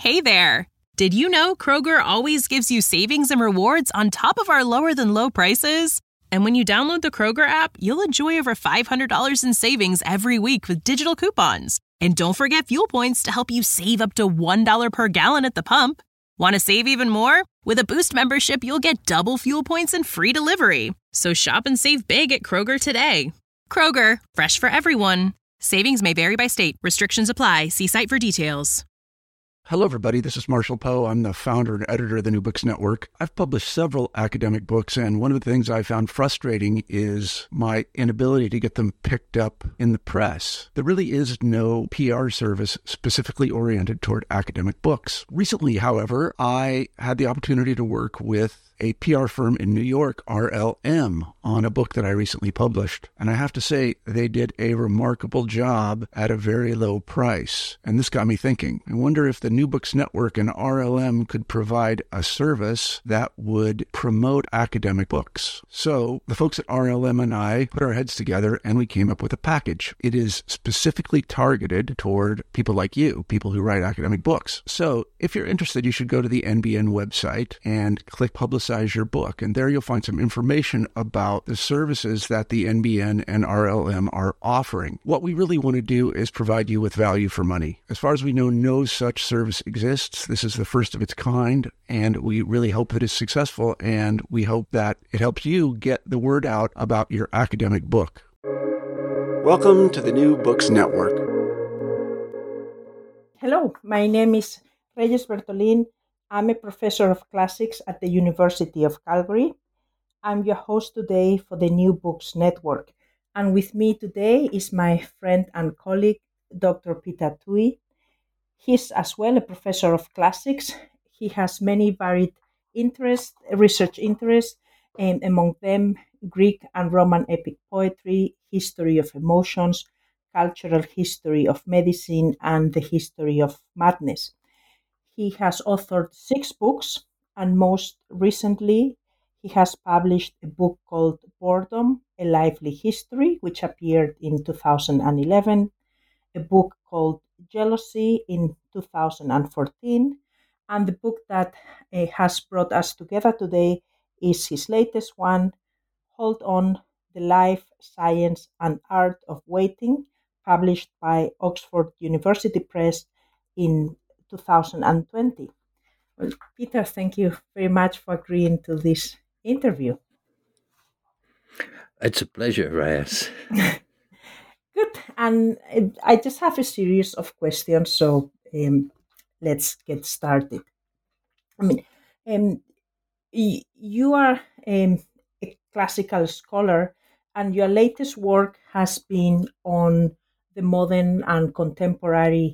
Hey there! Did you know Kroger always gives you savings and rewards on top of our lower-than-low prices? And when you download the Kroger app, you'll enjoy over $500 in savings every week with digital coupons. And don't forget fuel points to help you save up to $1 per gallon at the pump. Want to save even more? With a Boost membership, you'll get double fuel points and free delivery. So shop and save big at Kroger today. Kroger, fresh for everyone. Savings may vary by state. Restrictions apply. See site for details. Hello, everybody. This is Marshall Poe. I'm the founder and editor of the New Books Network. I've published several academic books, and one of the things I found frustrating is my inability to get them picked up in the press. There really is no PR service specifically oriented toward academic books. Recently, however, I had the opportunity to work with a PR firm in New York, RLM, on a book that I recently published. And I have to say, they did a remarkable job at a very low price. And this got me thinking. I wonder if the New Books Network and RLM could provide a service that would promote academic books. So the folks at RLM and I put our heads together and we came up with a package. It is specifically targeted toward people like you, people who write academic books. So if you're interested, you should go to the NBN website and click Publicize Your Book. And there you'll find some information about the services that the NBN and RLM are offering. What we really want to do is provide you with value for money. As far as we know, no such service exists. This is the first of its kind, and we really hope that it's successful, and we hope that it helps you get the word out about your academic book. Welcome to the New Books Network. Hello, my name is Reyes Bertolin. I'm a professor of classics at the University of Calgary. I'm your host today for the New Books Network. And with me today is my friend and colleague, Dr. Peter Tuohy. He's as well a professor of classics. He has many varied research interests, and among them Greek and Roman epic poetry, history of emotions, cultural history of medicine, and the history of madness. He has authored 6 books, and most recently, he has published a book called Boredom, A Lively History, which appeared in 2011, a book called Jealousy in 2014, and the book that has brought us together today is his latest one, Hold On, The Life, Science, and Art of Waiting, published by Oxford University Press in 2020. Well, Peter, thank you very much for agreeing to this interview. It's a pleasure, Reyes. Good. And I just have a series of questions, so let's get started. I mean, you are a classical scholar, and your latest work has been on the modern and contemporary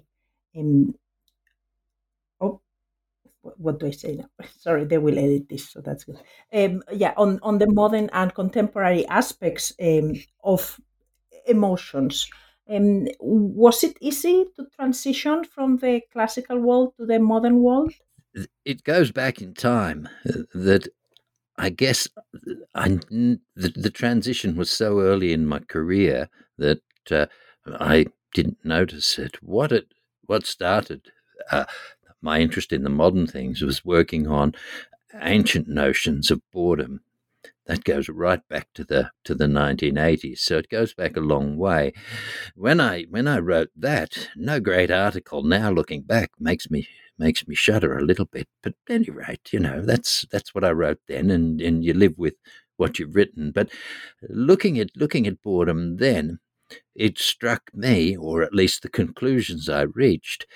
what do I say now? Sorry, they will edit this, so that's good. On the modern and contemporary aspects of emotions. Was it easy to transition from the classical world to the modern world? It goes back in time that I guess the transition was so early in my career that I didn't notice it. What started my interest in the modern things was working on ancient notions of boredom. That goes right back to the 1980s, so it goes back a long way. When I wrote that, no great article now looking back makes me shudder a little bit. But at any rate, that's what I wrote then, and you live with what you've written. But looking at boredom then, it struck me, or at least the conclusions I reached,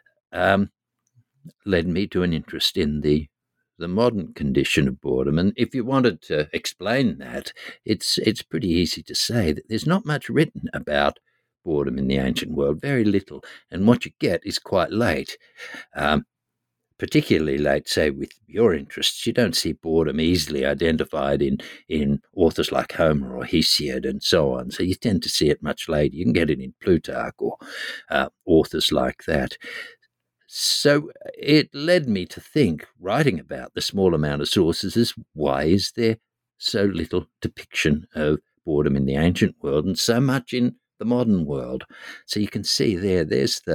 led me to an interest in the modern condition of boredom. And if you wanted to explain that, it's pretty easy to say that there's not much written about boredom in the ancient world, very little. And what you get is quite late, particularly late, say, with your interests. You don't see boredom easily identified in authors like Homer or Hesiod and so on. So you tend to see it much later. You can get it in Plutarch or authors like that. So it led me to think, writing about the small amount of sources, is why is there so little depiction of boredom in the ancient world and so much in the modern world? So you can see there's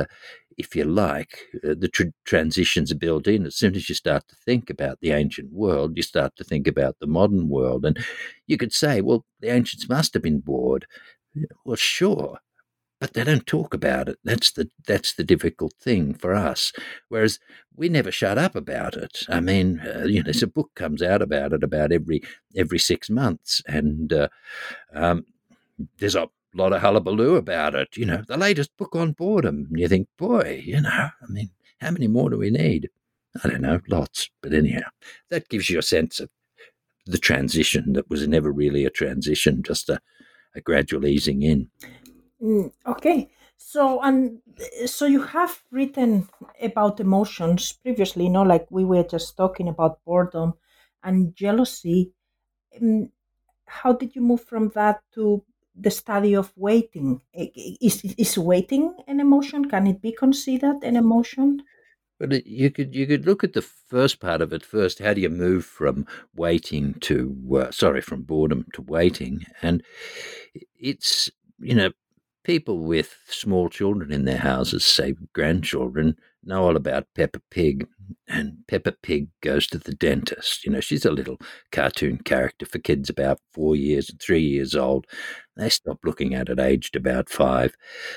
if you like, the transitions are built in. As soon as you start to think about the ancient world, you start to think about the modern world. And you could say, well, the ancients must have been bored. Well, sure, but they don't talk about it. That's the difficult thing for us. Whereas we never shut up about it. I mean, there's a book comes out about it about every 6 months, and there's a lot of hullabaloo about it. The latest book on boredom. And you think, boy, I mean, how many more do we need? I don't know, lots. But anyhow, that gives you a sense of the transition that was never really a transition, just a gradual easing in. Okay, so you have written about emotions previously, like we were just talking about boredom and jealousy. How did you move from that to the study of waiting? Is waiting an emotion? Can it be considered an emotion? But you could look at the first part of it first. How do you move from waiting to from boredom to waiting? And it's people with small children in their houses, say grandchildren, know all about Peppa Pig. And Peppa Pig goes to the dentist. She's a little cartoon character for kids about 4 years and 3 years old. They stop looking at it aged about 5.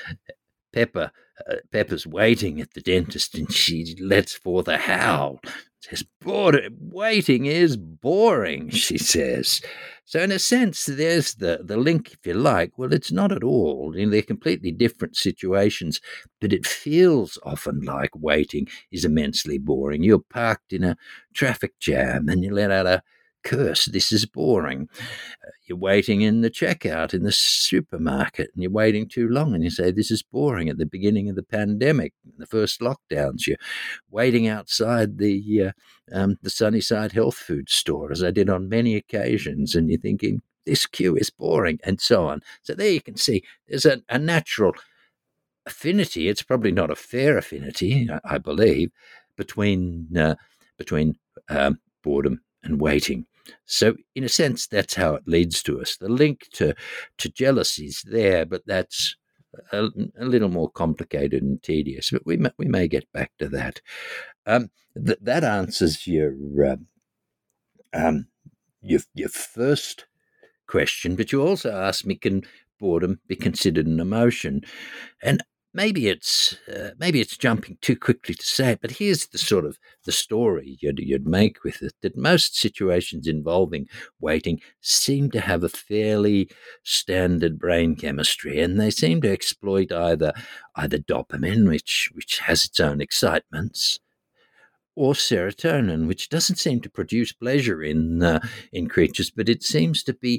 Peppa's waiting at the dentist, and she lets forth a howl. Says, waiting is boring, she says. So in a sense, there's the link, if you like. Well, it's not at all. They're completely different situations, but it feels often like waiting is immensely boring. You're parked in a traffic jam, and you let out a curse, this is boring. You're waiting in the checkout in the supermarket, and you're waiting too long, and you say, this is boring. At the beginning of the pandemic, the first lockdowns, you're waiting outside the Sunnyside health food store, as I did on many occasions, and you're thinking, this queue is boring, and so on. So there you can see there's a natural affinity. It's probably not a fair affinity, I believe, between boredom and waiting. So in a sense, that's how it leads to us. The link to jealousy is there, but that's a little more complicated and tedious. But we may get back to that. That answers your first question, but you also asked me, can boredom be considered an emotion? And maybe it's jumping too quickly to say it, but here's the sort of the story you'd make with it, that most situations involving waiting seem to have a fairly standard brain chemistry, and they seem to exploit either dopamine, which has its own excitements, or serotonin, which doesn't seem to produce pleasure in creatures, but it seems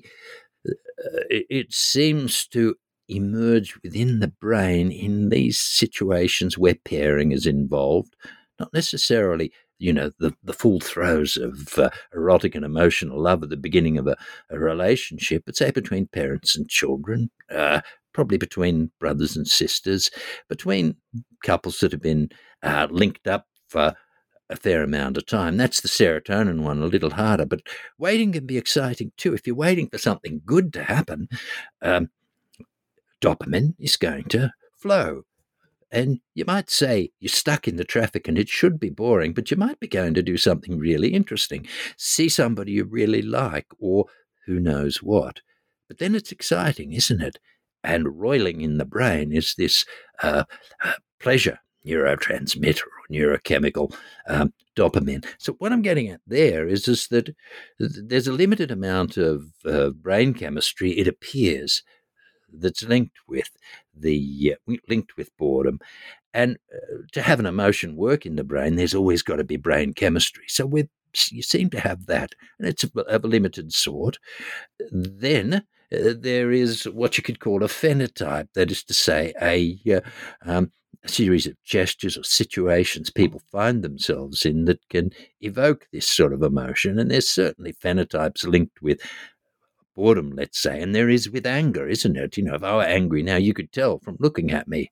to emerge within the brain in these situations where pairing is involved, not necessarily, the full throes of erotic and emotional love at the beginning of a relationship, but say between parents and children, probably between brothers and sisters, between couples that have been linked up for a fair amount of time. That's the serotonin one, a little harder, but waiting can be exciting too. If you're waiting for something good to happen, dopamine is going to flow. And you might say you're stuck in the traffic and it should be boring, but you might be going to do something really interesting, see somebody you really like, or who knows what. But then it's exciting, isn't it? And roiling in the brain is this pleasure neurotransmitter or neurochemical dopamine. So what I'm getting at there is that there's a limited amount of brain chemistry, it appears, that's linked with boredom. And to have an emotion work in the brain, there's always got to be brain chemistry. So you seem to have that, and it's of a limited sort. Then there is what you could call a phenotype, that is to say, a series of gestures or situations people find themselves in that can evoke this sort of emotion. And there's certainly phenotypes linked with boredom, let's say, and there is with anger, isn't it? If I were angry now, you could tell from looking at me.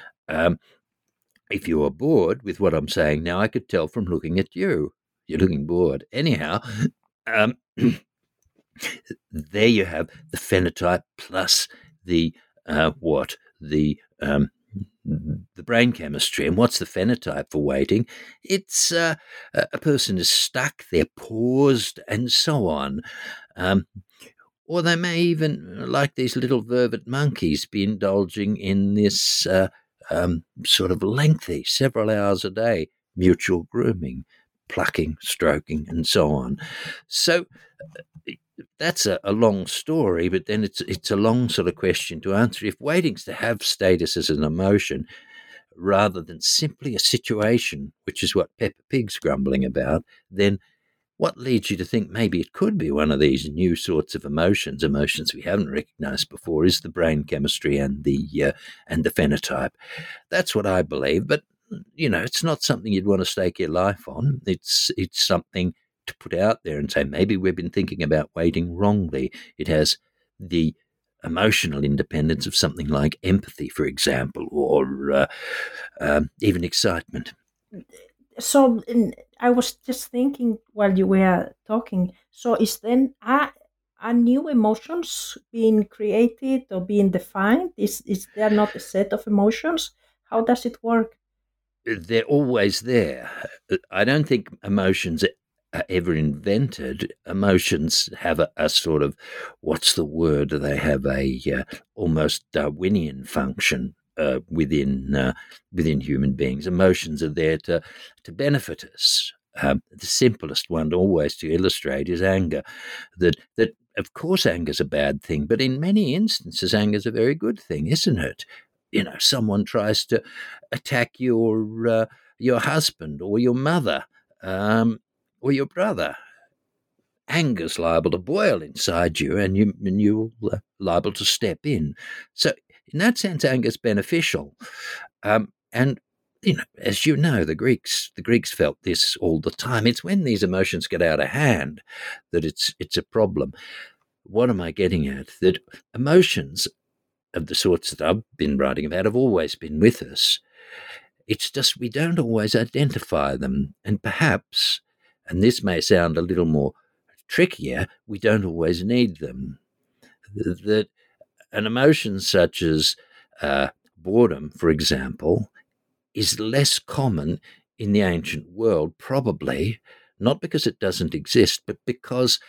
If you were bored with what I'm saying now, I could tell from looking at you. You're looking bored. Anyhow, there you have the phenotype plus the the brain chemistry. And what's the phenotype for waiting? It's a person is stuck, they're paused, and so on. Or they may even, like these little vervet monkeys, be indulging in this sort of lengthy, several hours a day, mutual grooming, plucking, stroking, and so on. So that's a long story, but then it's a long sort of question to answer. If waiting's to have status as an emotion rather than simply a situation, which is what Peppa Pig's grumbling about, then what leads you to think maybe it could be one of these new sorts of emotions we haven't recognized before, is the brain chemistry and the phenotype. That's what I believe, but it's not something you'd want to stake your life on. It's something to put out there and say, maybe we've been thinking about waiting wrongly. It has the emotional independence of something like empathy, for example, or even excitement. So I was just thinking while you were talking, so is then a new emotions being created or being defined? Is there not a set of emotions? How does it work? They're always there. I don't think emotions are ever invented. Emotions have a sort of, what's the word? They have a almost Darwinian function within human beings. Emotions are there to benefit us. The simplest one always to illustrate is anger. That of course anger's a bad thing, but in many instances anger's a very good thing, isn't it? Someone tries to attack your husband or your mother or your brother. Anger's liable to boil inside you, and you're liable to step in. So in that sense, anger's beneficial. And as you know, the Greeks felt this all the time. It's when these emotions get out of hand that it's a problem. What am I getting at? That emotions of the sorts that I've been writing about have always been with us. It's just we don't always identify them. And perhaps, and this may sound a little more trickier, we don't always need them. That an emotion such as boredom, for example, is less common in the ancient world, probably not because it doesn't exist, but because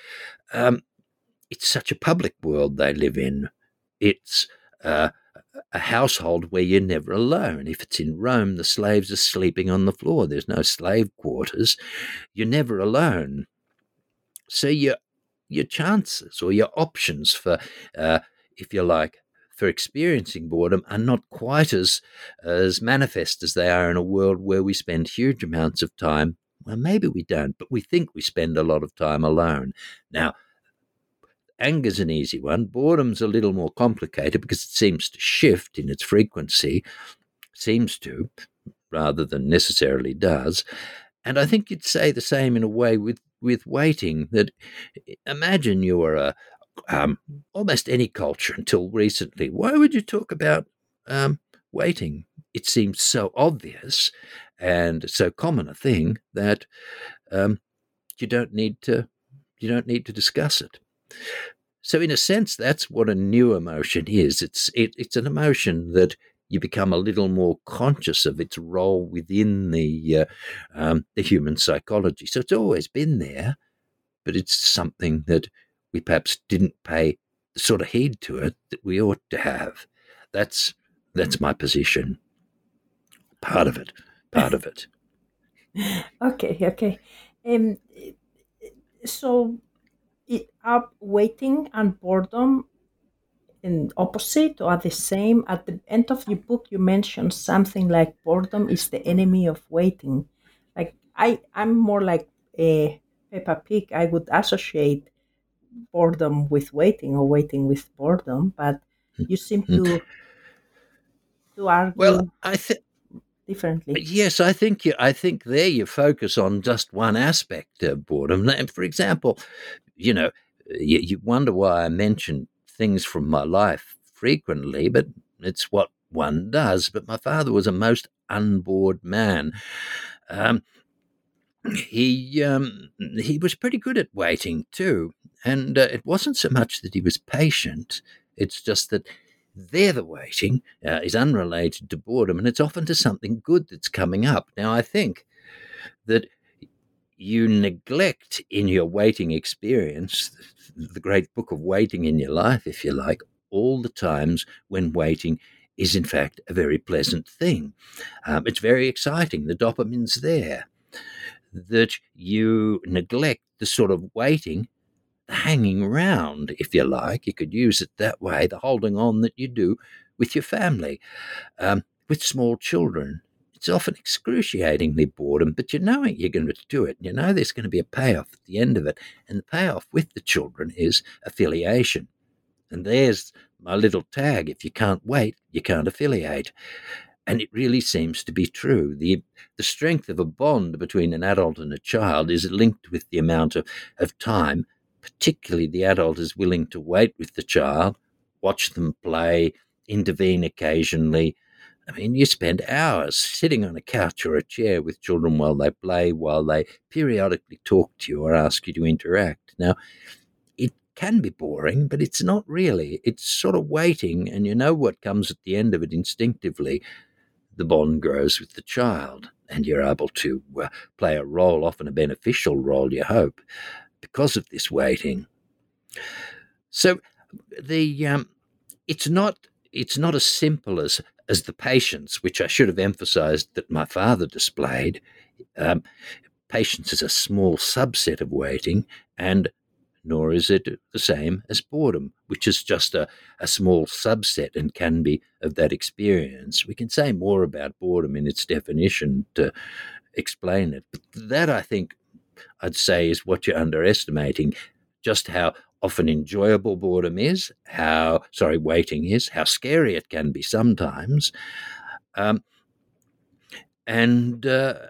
it's such a public world they live in. It's a household where you're never alone. If it's in Rome, the slaves are sleeping on the floor. There's no slave quarters. You're never alone. So your chances or your options for, if you like, for experiencing boredom are not quite as manifest as they are in a world where we spend huge amounts of time. Well, maybe we don't, but we think we spend a lot of time alone. Now, anger's an easy one. Boredom's a little more complicated because it seems to shift in its frequency, seems to, rather than necessarily does. And I think you'd say the same in a way with waiting, that imagine you were almost any culture until recently. Why would you talk about waiting? It seems so obvious and so common a thing that you don't need to discuss it. So in a sense, that's what a new emotion is. It's an emotion that you become a little more conscious of its role within the human psychology. So it's always been there, but it's something that we perhaps didn't pay the sort of heed to it that we ought to have. That's my position. Part of it. Okay. So are waiting and boredom in opposite or the same? At the end of your book, you mentioned something like boredom is the enemy of waiting. Like I'm more like a Peppa Pig. I would associate boredom with waiting or waiting with boredom, but you seem to argue. Well, I think differently. Yes, I think there you focus on just one aspect of boredom. And for example, you wonder why I mention things from my life frequently, but it's what one does. But my father was a most unbored man. He was pretty good at waiting too, and it wasn't so much that he was patient. It's just that there the waiting is unrelated to boredom, and it's often to something good that's coming up. Now, I think that you neglect in your waiting experience, the great book of waiting in your life, if you like, all the times when waiting is in fact a very pleasant thing. It's very exciting. The dopamine's there. That you neglect the sort of waiting, the hanging around, if you like, you could use it that way, the holding on that you do with your family, with small children. It's often excruciatingly boredom, but you know you're going to do it. You know there's going to be a payoff at the end of it. And the payoff with the children is affiliation. And there's my little tag. If you can't wait, you can't affiliate. And it really seems to be true. The strength of a bond between an adult and a child is linked with the amount of time, particularly the adult is willing to wait with the child, watch them play, intervene occasionally. I mean, you spend hours sitting on a couch or a chair with children while they play, while they periodically talk to you or ask you to interact. Now, it can be boring, but it's not really. It's sort of waiting, and you know what comes at the end of it instinctively. The bond grows with the child, and you're able to play a role, often a beneficial role, you hope, because of this waiting. So it's not as simple as the patience, which I should have emphasized that my father displayed. Patience is a small subset of waiting, and nor is it the same as boredom, which is just a small subset and can be of that experience. We can say more about boredom in its definition to explain it. But that, I think, I'd say is what you're underestimating, just how often enjoyable boredom is, waiting is, how scary it can be sometimes, and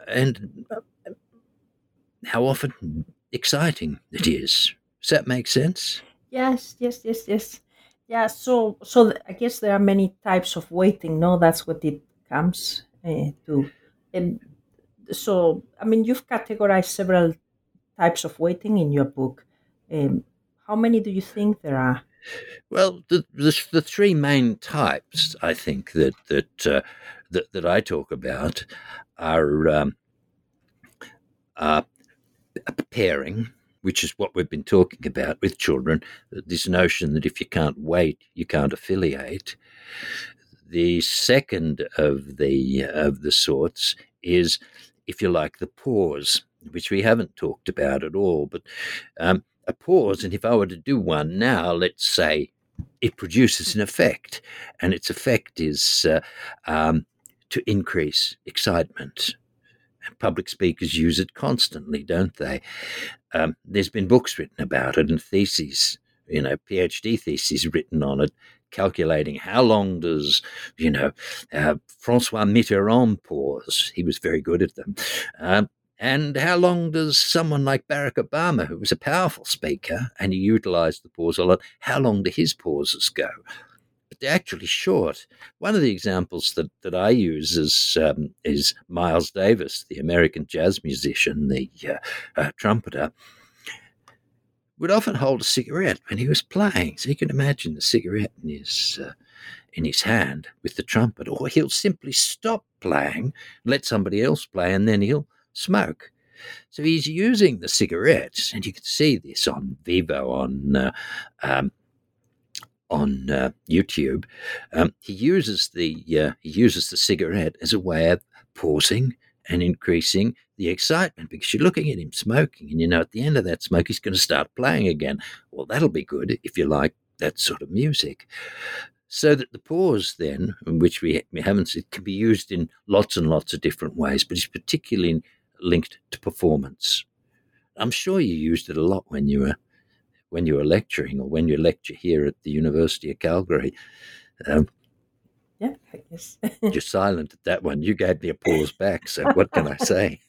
how often exciting it is. Does that make sense? Yes. Yeah, so I guess there are many types of waiting, no? That's what it comes to. And so, I mean, you've categorized several types of waiting in your book. How many do you think there are? Well, the three main types, I think, that I talk about are pairing, which is what we've been talking about with children, this notion that if you can't wait, you can't affiliate. The second of the sorts is, if you like, the pause, which we haven't talked about at all, but a pause, and if I were to do one now, let's say it produces an effect, and its effect is to increase excitement. Public speakers use it constantly, don't they? There's been books written about it and theses, PhD theses written on it, calculating how long does, Francois Mitterrand pause. He was very good at them. And how long does someone like Barack Obama, who was a powerful speaker and he utilized the pause a lot, how long do his pauses go? But they're actually short. One of the examples that I use is Miles Davis, the American jazz musician, the trumpeter, would often hold a cigarette when he was playing. So you can imagine the cigarette in his hand with the trumpet, or he'll simply stop playing, let somebody else play, and then he'll smoke. So he's using the cigarettes, and you can see this on Vivo, on YouTube. He uses the cigarette as a way of pausing and increasing the excitement, because you're looking at him smoking, and at the end of that smoke he's going to start playing again. Well, that'll be good if you like that sort of music. So that the pause then, which we haven't said, can be used in lots and lots of different ways, but it's particularly linked to performance. I'm sure you used it a lot when you were lecturing, or when you lecture here at the University of Calgary. Yeah, I guess. You're silent at that one. You gave me a pause back, so what can I say?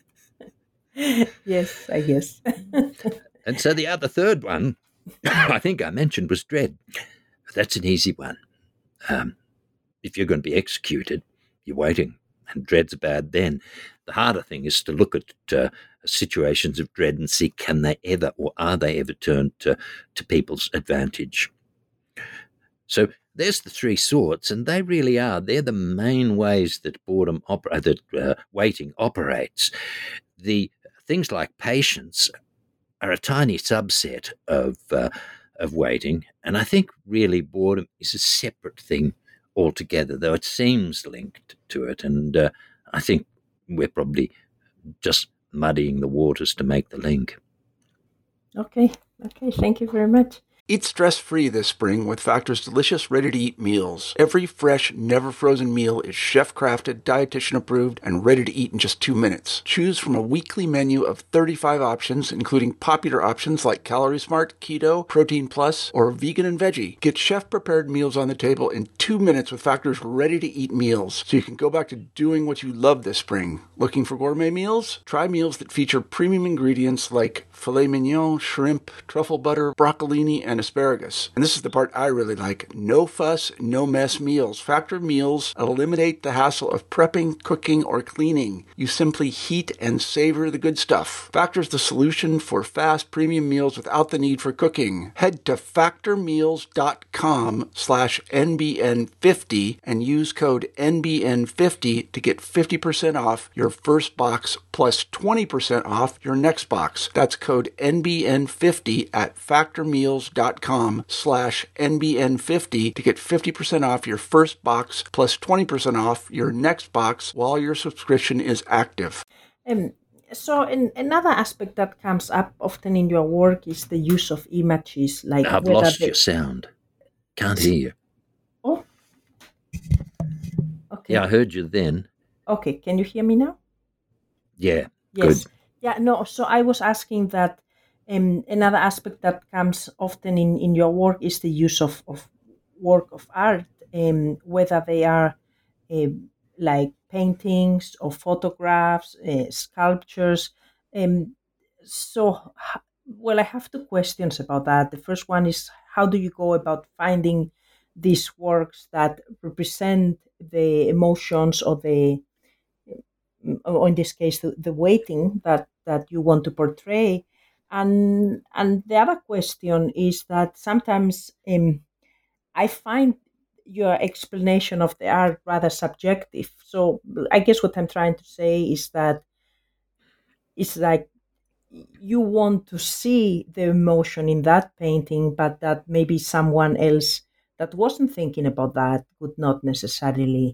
Yes, I guess. And so the third one, I think I mentioned, was dread. That's an easy one. If you're going to be executed, you're waiting, and dread's bad then. The harder thing is to look at situations of dread and see, can they ever, or are they ever turned to people's advantage? So there's the three sorts, and they really are. They're the main ways that waiting operates. The things like patience are a tiny subset of waiting, and I think really boredom is a separate thing altogether, though it seems linked to it. And I think we're probably just muddying the waters to make the link. Okay, thank you very much. Eat stress-free this spring with Factor's delicious, ready-to-eat meals. Every fresh, never-frozen meal is chef-crafted, dietitian-approved, and ready to eat in just 2 minutes. Choose from a weekly menu of 35 options, including popular options like Calorie Smart, Keto, Protein Plus, or Vegan and Veggie. Get chef-prepared meals on the table in 2 minutes with Factor's ready-to-eat meals, so you can go back to doing what you love this spring. Looking for gourmet meals? Try meals that feature premium ingredients like filet mignon, shrimp, truffle butter, broccolini, and asparagus. And this is the part I really like. No fuss, no mess meals. Factor meals eliminate the hassle of prepping, cooking, or cleaning. You simply heat and savor the good stuff. Factor's the solution for fast premium meals without the need for cooking. Head to factormeals.com/NBN50 and use code NBN50 to get 50% off your first box plus 20% off your next box. That's code NBN50 at factormeals.com/NBN50 to get 50% off your first box plus 20% off your next box while your subscription is active. So another aspect that comes up often in your work is the use of images. Like I've lost your sound. Can't hear you. Oh, okay. Yeah, I heard you then. Okay, can you hear me now? Yeah, yes. Good. Yeah, no, so I was asking that another aspect that comes often in your work is the use of work of art, whether they are like paintings or photographs, sculptures. So, I have two questions about that. The first one is, how do you go about finding these works that represent the emotions or or in this case, the waiting that you want to portray? And the other question is that sometimes I find your explanation of the art rather subjective. So I guess what I'm trying to say is that it's like you want to see the emotion in that painting, but that maybe someone else that wasn't thinking about that would not necessarily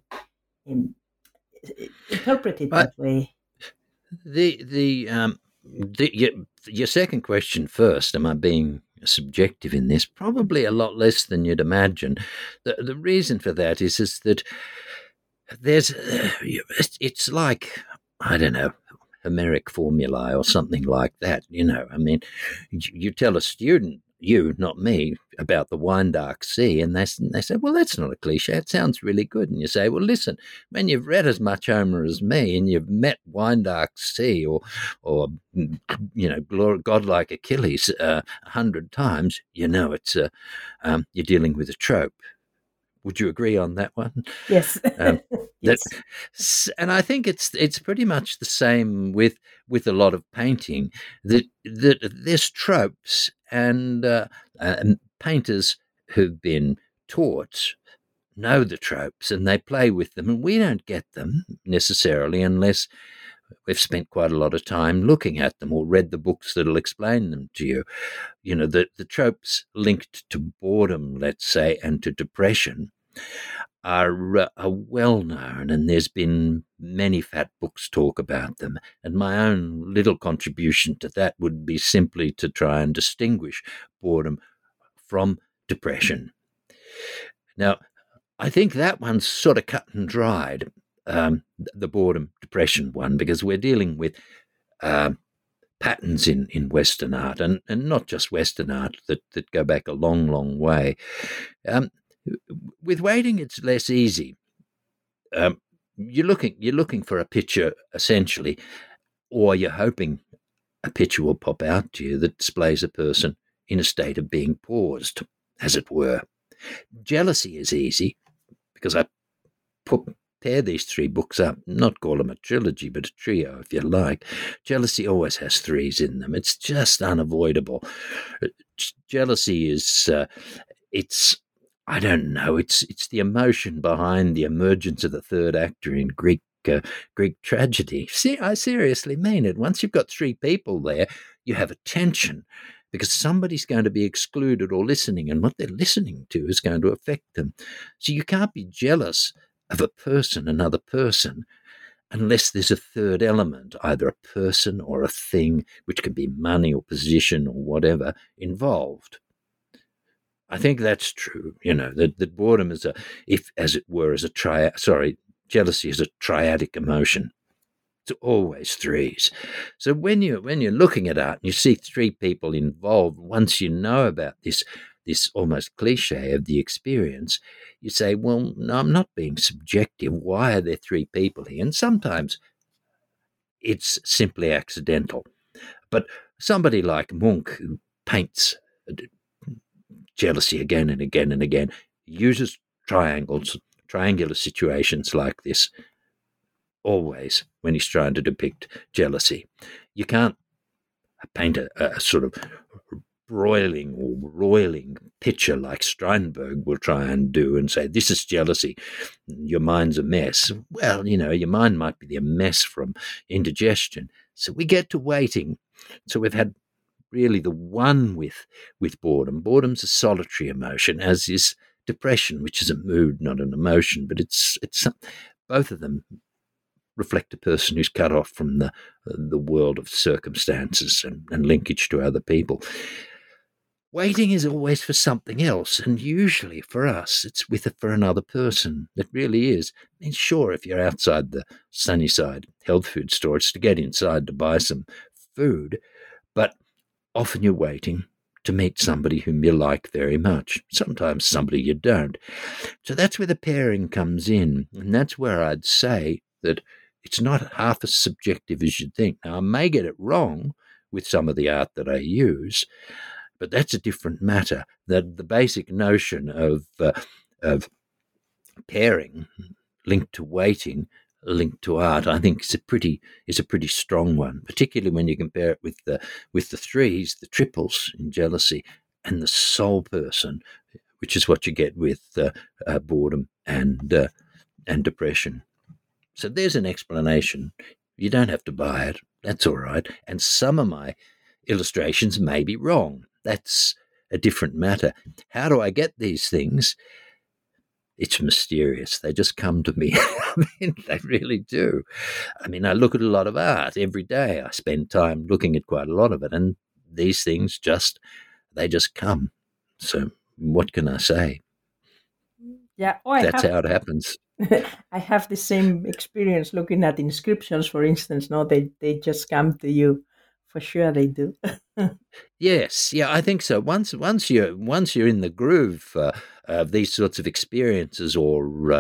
interpret it that way. Your second question first, am I being subjective in this? Probably a lot less than you'd imagine. The reason for that is that it's like, I don't know, Homeric formulae or something like that. I mean, you tell a student, you, not me, about the wine dark sea, and they say, well, that's not a cliche, it sounds really good. And you say, well, listen, when you've read as much Homer as me and you've met wine dark sea or godlike Achilles 100 times, it's you're dealing with a trope. Would you agree on that one? Yes. Yes. And I think it's pretty much the same with a lot of painting, that there's tropes, and painters who've been taught know the tropes and they play with them, and we don't get them necessarily unless we've spent quite a lot of time looking at them or read the books that'll explain them to you. The tropes linked to boredom, let's say, and to depression are well known, and there's been many fat books talk about them. And my own little contribution to that would be simply to try and distinguish boredom from depression. Now, I think that one's sort of cut and dried, the boredom depression one, because we're dealing with patterns in Western art, and not just Western art, that go back a long, long way. With waiting, it's less easy. You're looking for a picture, essentially, or you're hoping a picture will pop out to you that displays a person in a state of being paused, as it were. Jealousy is easy, because I pair these three books up, not call them a trilogy, but a trio, if you like. Jealousy always has threes in them. It's just unavoidable. Jealousy is, it's I don't know. It's the emotion behind the emergence of the third actor in Greek tragedy. See, I seriously mean it. Once you've got three people there, you have a tension because somebody's going to be excluded or listening, and what they're listening to is going to affect them. So you can't be jealous of a person, another person, unless there's a third element, either a person or a thing, which can be money or position or whatever, involved. I think that's true. That boredom is jealousy is a triadic emotion. It's always threes. So when you're looking at art and you see three people involved, once you know about this almost cliche of the experience, you say, well, no, I'm not being subjective. Why are there three people here? And sometimes it's simply accidental. But somebody like Munch, who paints jealousy again and again and again, uses triangular situations like this always when he's trying to depict jealousy. You can't paint a sort of broiling or roiling picture like Steinberg will try and do and say, this is jealousy, your mind's a mess. Well, your mind might be a mess from indigestion. So we get to waiting. So we've had really the one with boredom. Boredom's a solitary emotion, as is depression, which is a mood, not an emotion, but it's both of them reflect a person who's cut off from the world of circumstances and linkage to other people. Waiting is always for something else, and usually for us, it's for another person. It really is. I mean, sure, if you're outside the Sunnyside health food store, it's to get inside to buy some food, but often you're waiting to meet somebody whom you like very much, sometimes somebody you don't. So that's where the pairing comes in, and that's where I'd say that it's not half as subjective as you'd think. Now, I may get it wrong with some of the art that I use, but that's a different matter. The basic notion of pairing linked to waiting, linked to art, I think is a pretty strong one, particularly when you compare it with the threes, the triples in jealousy, and the sole person, which is what you get with boredom and depression. So there's an explanation. You don't have to buy it. That's all right. And some of my illustrations may be wrong. That's a different matter. How do I get these things? It's mysterious. They just come to me. I mean, they really do. I mean, I look at a lot of art every day. I spend time looking at quite a lot of it, and these things they just come. So what can I say? Yeah, that's how it happens. I have the same experience looking at inscriptions, for instance. No, they just come to you. For sure, they do. Yes, yeah, I think so. Once you're in the groove of these sorts of experiences, or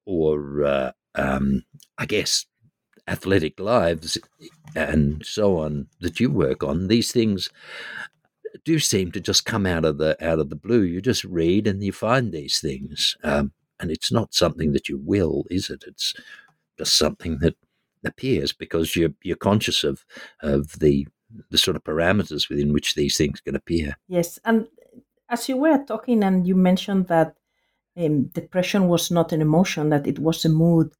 I guess athletic lives and so on that you work on, these things do seem to just come out of the blue. You just read and you find these things, and it's not something that you will, is it? It's just something that appears because you're conscious of the sort of parameters within which these things can appear. Yes, and as you were talking, and you mentioned that depression was not an emotion, that it was a mood.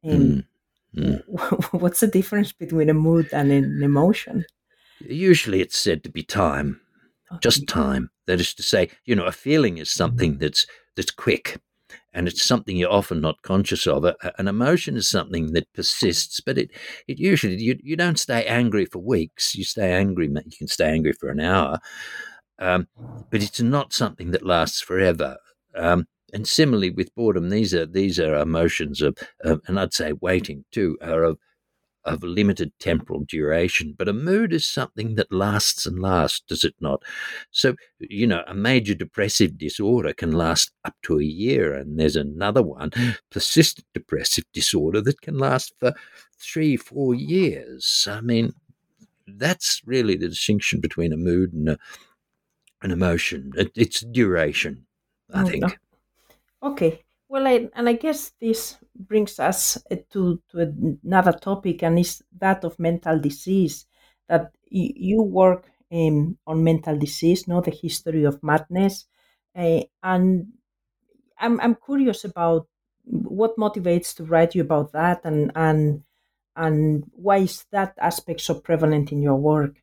What's the difference between a mood and an emotion? Usually it's said to be time. Okay. Just time. That is to say, a feeling is something that's quick, and it's something you're often not conscious of. An emotion is something that persists, but it usually, you don't stay angry for weeks. You can stay angry for an hour, but it's not something that lasts forever. And similarly with boredom, these are emotions of, and I'd say waiting too, are of limited temporal duration. But a mood is something that lasts and lasts, does it not? So, a major depressive disorder can last up to a year, and there's another one, persistent depressive disorder, that can last for 3-4 years. I mean, that's really the distinction between a mood and an emotion. It's duration, I think. No. Okay. Well, I guess this brings us to another topic, and is that of mental disease. That you work on mental disease, the history of madness, and I'm curious about what motivates to write you about that, and why is that aspect so prevalent in your work?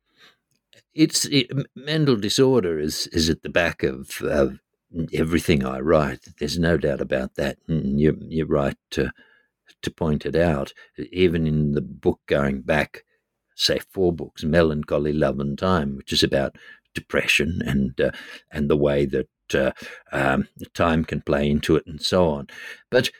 Mental disorder is at the back of everything I write. There's no doubt about that. And you're right to point it out. Even in the book going back, say 4 books, Melancholy, Love and Time, which is about depression and the way that time can play into it and so on. But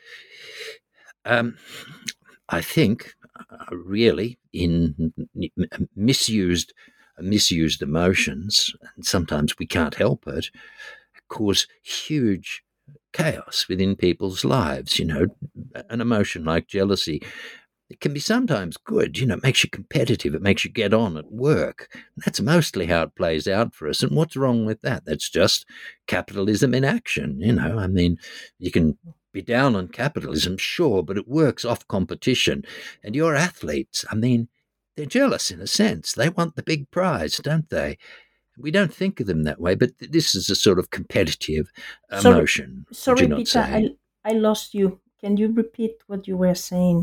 I think really in misused emotions, and sometimes we can't help it, cause huge chaos within people's lives. An emotion like jealousy, it can be sometimes good. It makes you competitive. It makes you get on at work. That's mostly how it plays out for us. And what's wrong with that? That's just capitalism in action. I mean, you can be down on capitalism, sure, but it works off competition. And your athletes, I mean, they're jealous in a sense. They want the big prize, don't they? We don't think of them that way, but this is a sort of competitive emotion. Sorry, Peter, I lost you. Can you repeat what you were saying?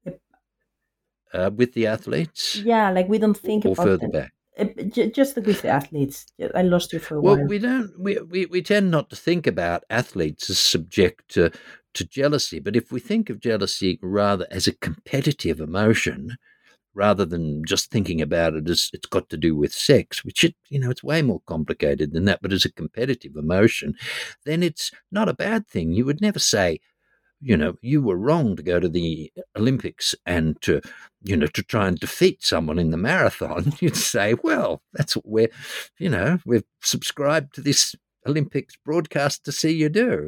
With the athletes? Yeah, like we don't think or about further them. back. Just with the athletes. I lost you for a while. Well, we don't. We tend not to think about athletes as subject to jealousy, but if we think of jealousy rather as a competitive emotion, rather than just thinking about it as it's got to do with sex, which it's way more complicated than that, but as a competitive emotion, then it's not a bad thing. You would never say, you were wrong to go to the Olympics and to try and defeat someone in the marathon. You'd say, well, that's what we've subscribed to this Olympics broadcast to see you do.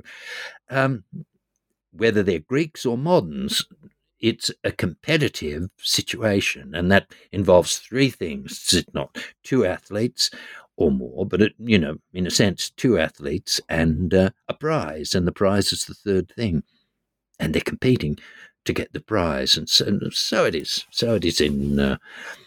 Whether they're Greeks or moderns, it's a competitive situation, and that involves 3 things. Is it not 2 athletes or more, but in a sense, 2 athletes and a prize, and the prize is the 3rd thing. And they're competing to get the prize, and so it is. So it is in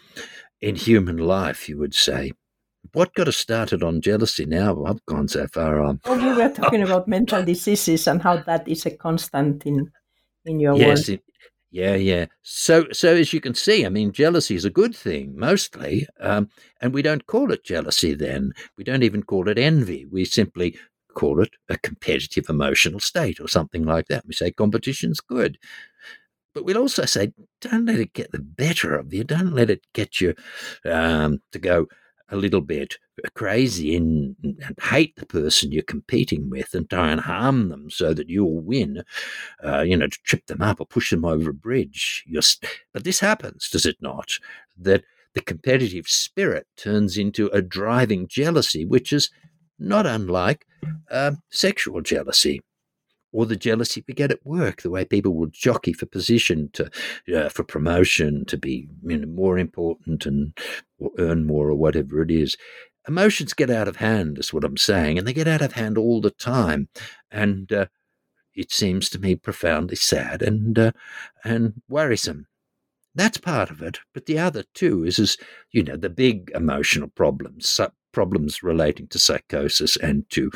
human life, you would say. What got us started on jealousy now? I've gone so far on. Oh, we were talking about mental diseases and how that is a constant in your work. Yeah. So as you can see, I mean, jealousy is a good thing, mostly, and we don't call it jealousy then. We don't even call it envy. We simply call it a competitive emotional state or something like that. We say competition's good. But we'll also say, don't let it get the better of you. Don't let it get you to go a little bit crazy and hate the person you're competing with and try and harm them so that you'll win, to trip them up or push them over a bridge. But this happens, does it not? That the competitive spirit turns into a driving jealousy, which is not unlike sexual jealousy, or the jealousy we get at work, the way people will jockey for position, for promotion, to be more important or earn more or whatever it is. Emotions get out of hand, is what I'm saying, and they get out of hand all the time. And it seems to me profoundly sad and worrisome. That's part of it. But the other too is the big emotional problems relating to psychosis and to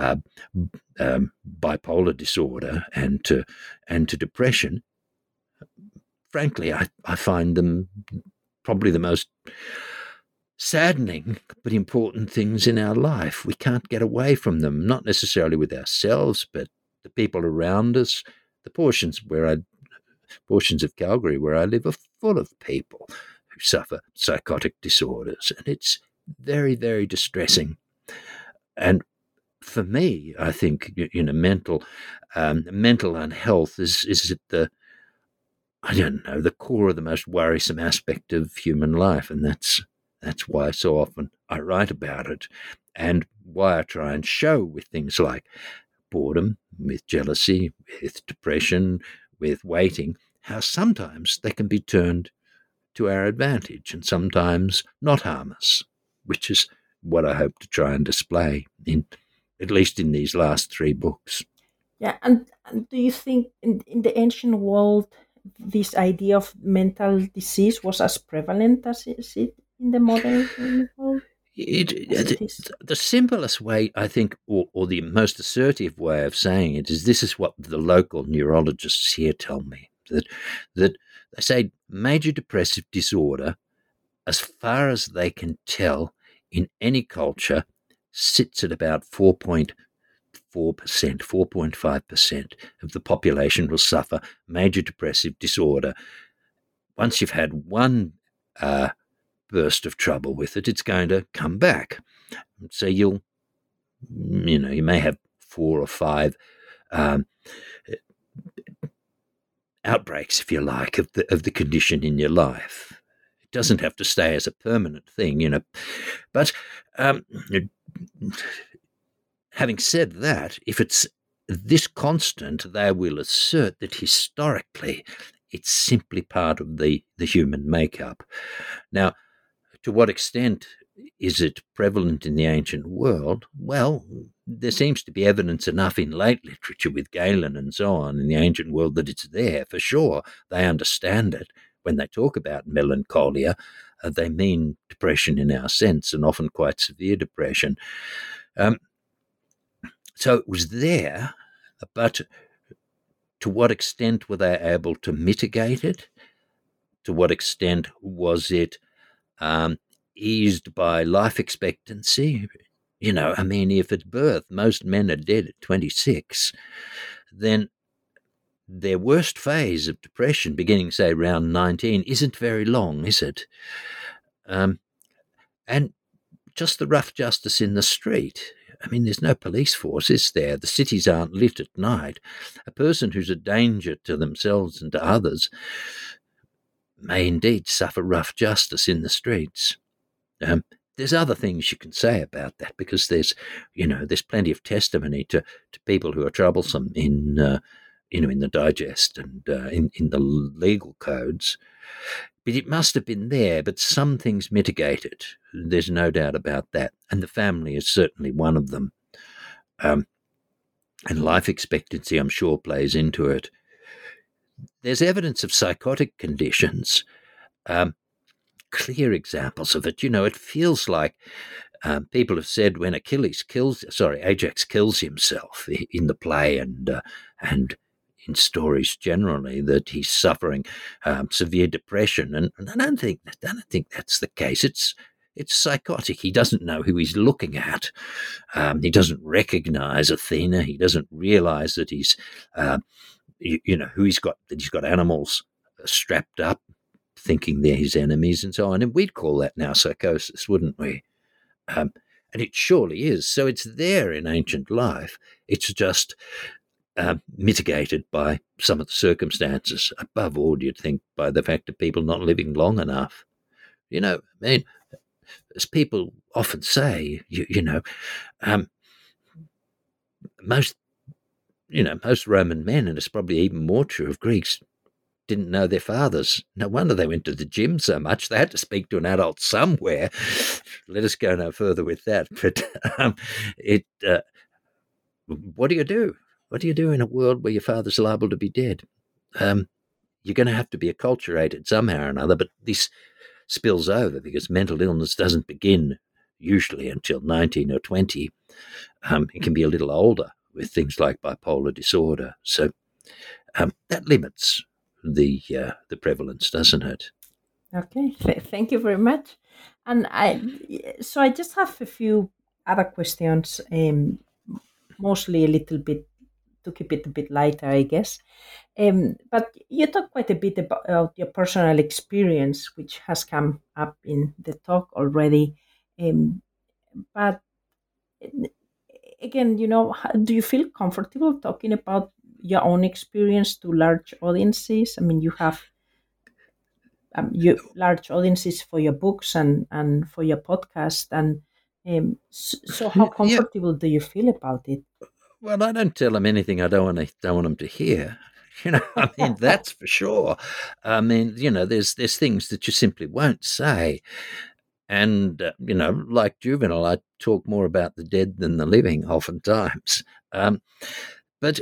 bipolar disorder and to depression. Frankly, I find them probably the most saddening but important things in our life. We can't get away from them, not necessarily with ourselves, but the people around us. The portions of Calgary where I live are full of people who suffer psychotic disorders, and it's very, very distressing. And for me, I think mental unhealth is at the core of the most worrisome aspect of human life, and that's why so often I write about it, and why I try and show with things like boredom, with jealousy, with depression, with waiting, how sometimes they can be turned to our advantage and sometimes not harm us, which is what I hope to try and display, at least in these last 3 books. Yeah, and do you think in the ancient world, this idea of mental disease was as prevalent as is it in the modern world? The simplest way, I think, or the most assertive way of saying it is this is what the local neurologists here tell me, that they say major depressive disorder, as far as they can tell in any culture, sits at about 4.4%, 4.5% of the population will suffer major depressive disorder. Once you've had one burst of trouble with it, it's going to come back. So you may have 4 or 5 outbreaks, if you like, of the condition in your life. It doesn't have to stay as a permanent thing, But having said that, if it's this constant, they will assert that historically it's simply part of the human makeup. Now, to what extent is it prevalent in the ancient world? Well, there seems to be evidence enough in late literature with Galen and so on in the ancient world that it's there for sure. They understand it. When they talk about melancholia, they mean depression in our sense, and often quite severe depression. So it was there, but to what extent were they able to mitigate it? To what extent was it eased by life expectancy? If at birth most men are dead at 26, then their worst phase of depression, beginning, say, around 19, isn't very long, is it? And just the rough justice in the street. There's no police force, is there? The cities aren't lit at night. A person who's a danger to themselves and to others may indeed suffer rough justice in the streets. There's other things you can say about that, because there's plenty of testimony to people who are troublesome in the digest and in the legal codes. But it must have been there, but some things mitigate it. There's no doubt about that. And the family is certainly one of them. And life expectancy, I'm sure, plays into it. There's evidence of psychotic conditions, clear examples of it. It feels like people have said when Ajax kills himself in the play and in stories generally, that he's suffering severe depression, and I don't think that's the case. It's psychotic. He doesn't know who he's looking at. He doesn't recognize Athena. He doesn't realize that he's who he's got. That he's got animals strapped up, thinking they're his enemies, and so on. And we'd call that now psychosis, wouldn't we? And it surely is. So it's there in ancient life. It's just mitigated by some of the circumstances, above all, you'd think, by the fact of people not living long enough. As people often say, most Roman men, and it's probably even more true of Greeks, didn't know their fathers. No wonder they went to the gym so much. They had to speak to an adult somewhere. Let us go no further with that. But what do you do? What do you do in a world where your father's liable to be dead? You're going to have to be acculturated somehow or another, but this spills over because mental illness doesn't begin usually until 19 or 20. It can be a little older with things like bipolar disorder. So that limits the prevalence, doesn't it? Okay, thank you very much. And I just have a few other questions, mostly a little bit to keep it a bit lighter, I guess. But you talk quite a bit about your personal experience, which has come up in the talk already. But again, do you feel comfortable talking about your own experience to large audiences? You have large audiences for your books and for your podcast. And so how comfortable do you feel about it? Well, I don't tell them anything I don't want them to hear. That's for sure. There's things that you simply won't say. And, like Juvenal, I talk more about the dead than the living oftentimes. But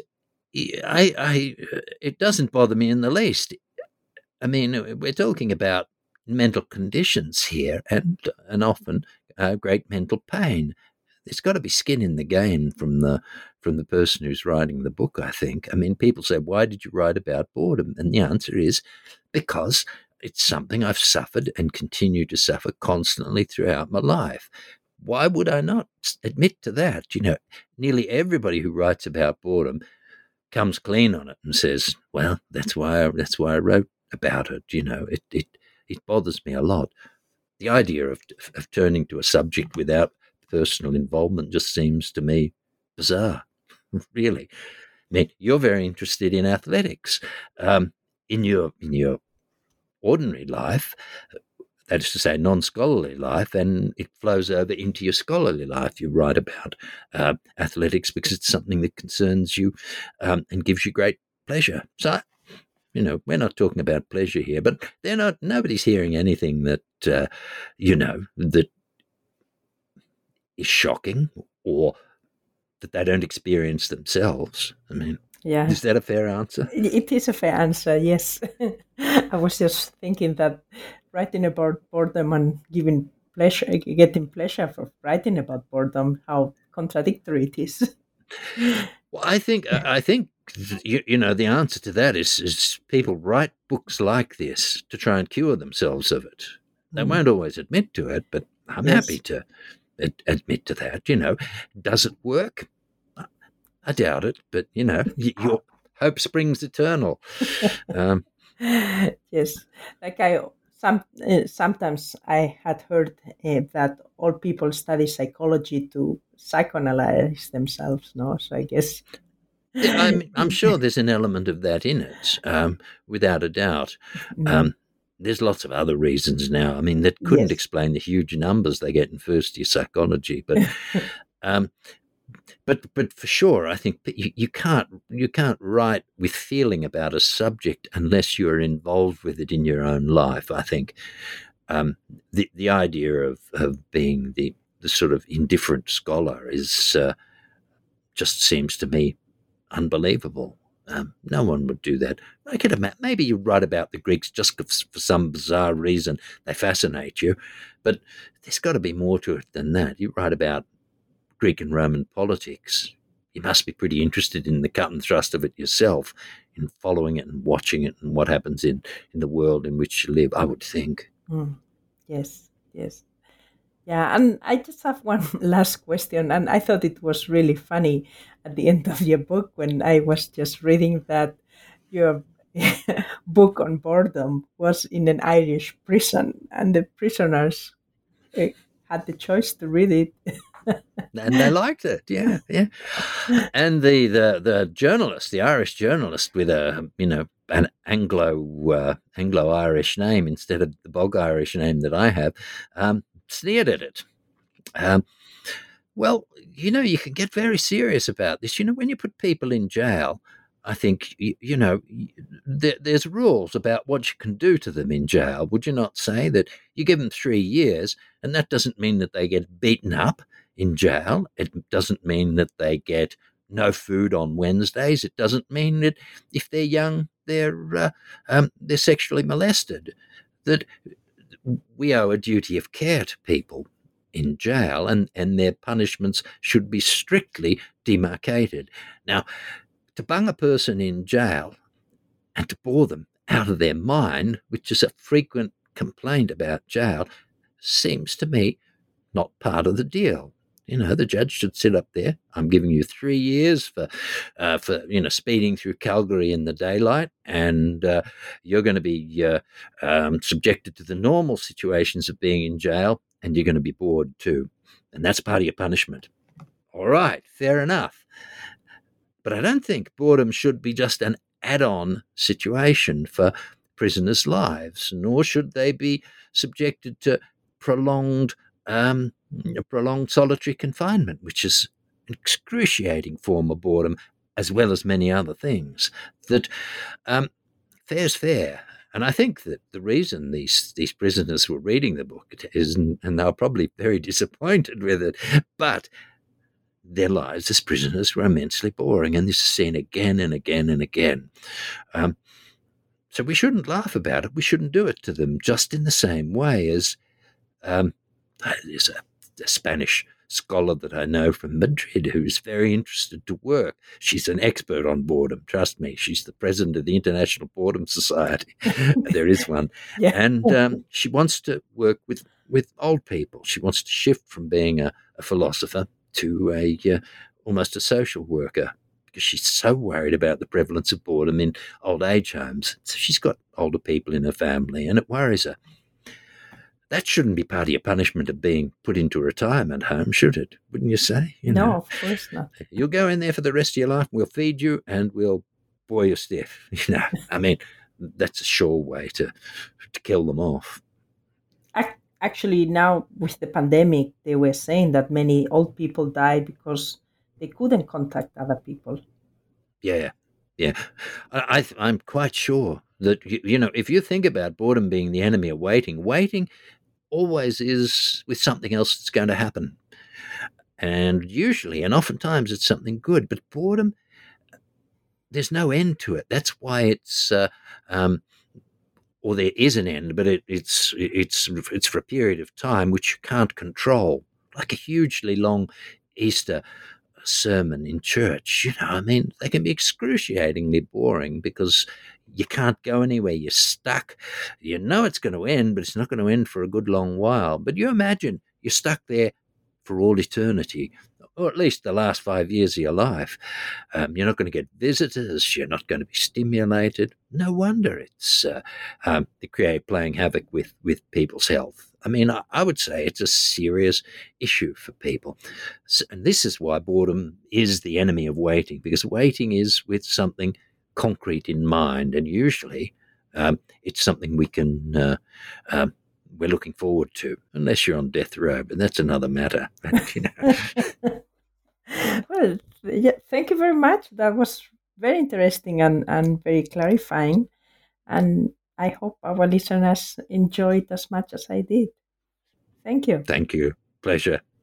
it doesn't bother me in the least. We're talking about mental conditions here, and often great mental pain. There's got to be skin in the game from the person who's writing the book, I think. I mean, people say, why did you write about boredom? And the answer is because it's something I've suffered and continue to suffer constantly throughout my life. Why would I not admit to that? Nearly everybody who writes about boredom comes clean on it and says, well, that's why I wrote about it. It bothers me a lot. The idea of turning to a subject without personal involvement just seems to me bizarre, really. I mean, you're very interested in athletics. In your ordinary life, that is to say, non-scholarly life, and it flows over into your scholarly life. You write about athletics because it's something that concerns you and gives you great pleasure. So, we're not talking about pleasure here, but nobody's hearing anything that, that is shocking or that they don't experience themselves. I mean, yeah. Is that a fair answer? It is a fair answer, yes. I was just thinking that writing about boredom and getting pleasure for writing about boredom, how contradictory it is. Well, I think the answer to that is people write books like this to try and cure themselves of it. They won't always admit to it, but I'm happy to admit to that. Does it work? I doubt it, but your hope springs eternal. Yes, like sometimes I had heard that all people study psychology to psychoanalyze themselves. No, so I guess. I'm sure there's an element of that in it, without a doubt. There's lots of other reasons now. I mean, that couldn't explain the huge numbers they get in first year psychology, but. But for sure, I think you can't write with feeling about a subject unless you're involved with it in your own life. I think the idea of being the sort of indifferent scholar is just seems to me unbelievable. No one would do that. I could imagine maybe you write about the Greeks just for some bizarre reason they fascinate you, but there's got to be more to it than that. You write about Greek and Roman politics, you must be pretty interested in the cut and thrust of it yourself, in following it and watching it and what happens in the world in which you live, I would think. Yes. Yeah, and I just have one last question, and I thought it was really funny at the end of your book when I was just reading that your book on boredom was in an Irish prison, and the prisoners had the choice to read it. And they liked it, yeah. And the journalist, the Irish journalist, with an Anglo-Irish name instead of the bog Irish name that I have, sneered at it. Well, you can get very serious about this. When you put people in jail, I think, there's rules about what you can do to them in jail. Would you not say that you give them 3 years, and that doesn't mean that they get beaten up in jail. It doesn't mean that they get no food on Wednesdays. It doesn't mean that if they're young, they're sexually molested. That we owe a duty of care to people in jail, and their punishments should be strictly demarcated. Now, to bung a person in jail and to bore them out of their mind, which is a frequent complaint about jail, seems to me not part of the deal. The judge should sit up there. I'm giving you 3 years for speeding through Calgary in the daylight, and you're going to be subjected to the normal situations of being in jail, and you're going to be bored too. And that's part of your punishment. All right, fair enough. But I don't think boredom should be just an add-on situation for prisoners' lives, nor should they be subjected to prolonged solitary confinement, which is an excruciating form of boredom, as well as many other things. That fair's fair. And I think that the reason these prisoners were reading the book is, and they were probably very disappointed with it, but their lives as prisoners were immensely boring, and this is seen again and again and again. So we shouldn't laugh about it. We shouldn't do it to them, just in the same way as there's a Spanish scholar that I know from Madrid who's very interested to work. She's an expert on boredom. Trust me, she's the president of the International Boredom Society. There is one. Yeah. And she wants to work with old people. She wants to shift from being a philosopher to almost a social worker, because she's so worried about the prevalence of boredom in old age homes. So she's got older people in her family, and it worries her. That shouldn't be part of your punishment of being put into a retirement home, should it? Wouldn't you say? No, of course not. You'll go in there for the rest of your life, we'll feed you, and we'll bore you stiff. I mean, that's a sure way to kill them off. Actually, now with the pandemic, they were saying that many old people die because they couldn't contact other people. Yeah. I'm quite sure that, if you think about boredom being the enemy of waiting always is with something else that's going to happen. And usually, and oftentimes, it's something good. But boredom, there's no end to it. That's why it's, or there is an end, but it's for a period of time which you can't control, like a hugely long Easter sermon in church. They can be excruciatingly boring because you can't go anywhere. You're stuck. You know it's going to end, but it's not going to end for a good long while. But you imagine you're stuck there for all eternity, or at least the last 5 years of your life. You're not going to get visitors. You're not going to be stimulated. No wonder it's playing havoc with people's health. I would say it's a serious issue for people. And this is why boredom is the enemy of waiting, because waiting is with something concrete in mind, and usually it's something we can we're looking forward to, unless you're on death row, but that's another matter. Well, yeah, thank you very much. That was very interesting and very clarifying. And I hope our listeners enjoyed as much as I did. Thank you. Thank you. Pleasure.